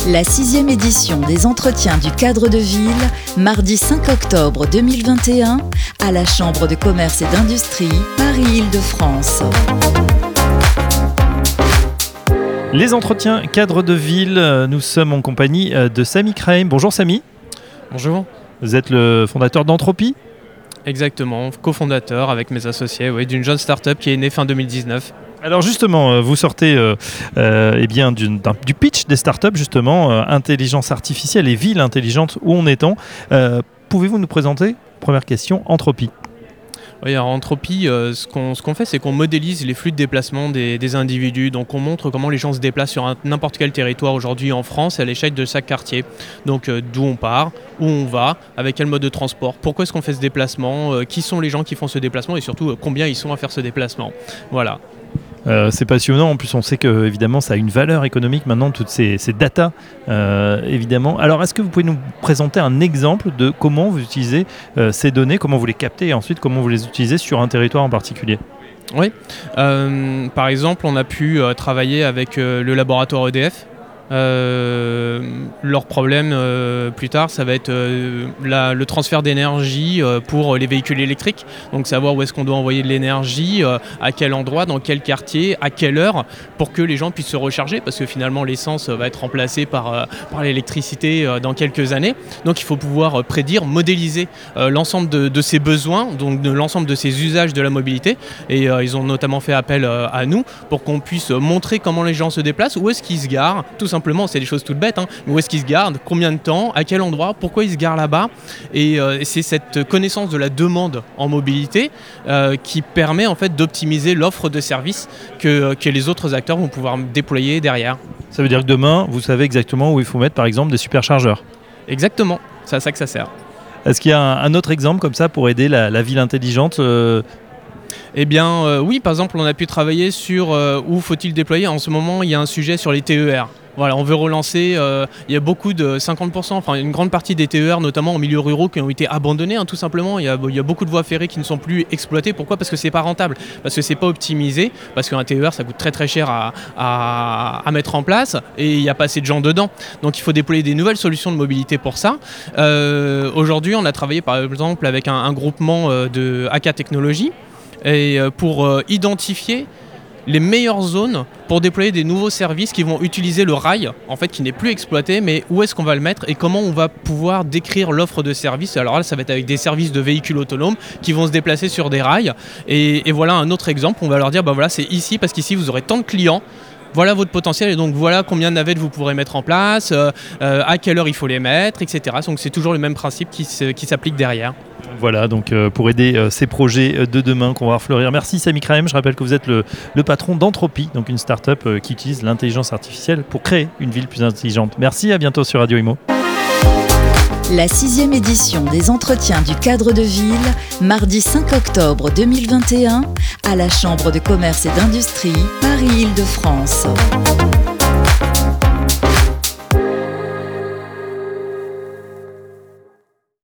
La 6e édition des Entretiens du cadre de ville, mardi 5 octobre 2021, à la Chambre de commerce et d'industrie, Paris-Île-de-France. Les Entretiens cadre de ville, nous sommes en compagnie de Samy Krahem. Bonjour Samy. Bonjour. Vous êtes le fondateur d'Entropie ? Exactement, cofondateur avec mes associés d'une jeune start-up qui est née fin 2019. Alors justement, vous sortez du pitch des startups, justement, intelligence artificielle et ville intelligente, où en est-on ? Pouvez-vous nous présenter, première question, Entropie ? Oui, alors Entropie, ce qu'on fait, c'est qu'on modélise les flux de déplacement des individus. Donc on montre comment les gens se déplacent sur n'importe quel territoire aujourd'hui en France à l'échelle de chaque quartier. Donc d'où on part, où on va, avec quel mode de transport, pourquoi est-ce qu'on fait ce déplacement, qui sont les gens qui font ce déplacement et surtout combien ils sont à faire ce déplacement. Voilà. C'est passionnant, en plus on sait que évidemment ça a une valeur économique maintenant, toutes ces datas évidemment. Alors est-ce que vous pouvez nous présenter un exemple de comment vous utilisez ces données, comment vous les captez et ensuite comment vous les utilisez sur un territoire en particulier ? Oui, par exemple on a pu travailler avec le laboratoire EDF. Leur problème plus tard ça va être le transfert d'énergie pour les véhicules électriques, donc savoir où est-ce qu'on doit envoyer de l'énergie, à quel endroit, dans quel quartier, à quelle heure, pour que les gens puissent se recharger, parce que finalement l'essence va être remplacée par l'électricité dans quelques années. Donc il faut pouvoir prédire, modéliser l'ensemble de ces besoins, donc de l'ensemble de ces usages de la mobilité, et ils ont notamment fait appel à nous pour qu'on puisse montrer comment les gens se déplacent, où est-ce qu'ils se garent, tout simplement, c'est des choses toutes bêtes, mais où est-ce qu'ils se garent, combien de temps, à quel endroit, pourquoi ils se garent là-bas, et c'est cette connaissance de la demande en mobilité qui permet en fait d'optimiser l'offre de services que les autres acteurs vont pouvoir déployer derrière. Ça veut dire que demain, vous savez exactement où il faut mettre par exemple des superchargeurs. Exactement, c'est à ça que ça sert. Est-ce qu'il y a un autre exemple comme ça pour aider la ville intelligente Eh bien oui, par exemple on a pu travailler sur où faut-il déployer. En ce moment il y a un sujet sur les TER. Voilà, on veut relancer, il y a beaucoup de 50%, enfin une grande partie des TER, notamment en milieu ruraux, qui ont été abandonnés, tout simplement. Il y a beaucoup de voies ferrées qui ne sont plus exploitées. Pourquoi ? Parce que c'est pas rentable, parce que c'est pas optimisé, parce qu'un TER ça coûte très très cher à mettre en place et il n'y a pas assez de gens dedans. Donc il faut déployer des nouvelles solutions de mobilité pour ça. Aujourd'hui on a travaillé par exemple avec un groupement de AK Technologies et pour identifier les meilleures zones pour déployer des nouveaux services qui vont utiliser le rail, en fait, qui n'est plus exploité, mais où est-ce qu'on va le mettre et comment on va pouvoir décrire l'offre de services. Alors là, ça va être avec des services de véhicules autonomes qui vont se déplacer sur des rails. Et voilà un autre exemple, on va leur dire, voilà, c'est ici, parce qu'ici, vous aurez tant de clients. Voilà votre potentiel et donc voilà combien de navettes vous pourrez mettre en place, à quelle heure il faut les mettre, etc. Donc c'est toujours le même principe qui s'applique derrière. Voilà, donc pour aider ces projets de demain qu'on va voir fleurir. Merci Samy Krahem, je rappelle que vous êtes le patron d'Entropie, donc une start-up qui utilise l'intelligence artificielle pour créer une ville plus intelligente. Merci, à bientôt sur Radio Imo. La 6e édition des Entretiens du cadre de ville, mardi 5 octobre 2021, à la Chambre de commerce et d'industrie, Paris-Île-de-France.